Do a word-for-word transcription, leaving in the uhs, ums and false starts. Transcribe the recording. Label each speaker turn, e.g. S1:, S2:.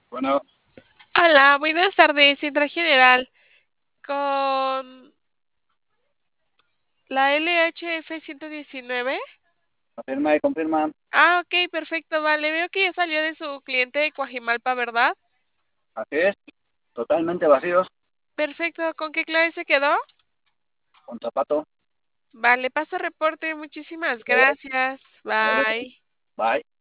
S1: Bueno,
S2: Hola, buenas tardes, Central General, con la L H F ciento diecinueve.
S1: confirma y confirma.
S2: Ah, ok, perfecto, vale. Veo que ya salió de su cliente de Coajimalpa, ¿verdad?
S1: Así es, totalmente vacíos,
S2: Perfecto, ¿con qué clave se quedó?
S1: con zapato.
S2: Vale, paso reporte, muchísimas
S1: Por favor,
S2: gracias.
S1: vale,
S2: Bye.
S1: bye.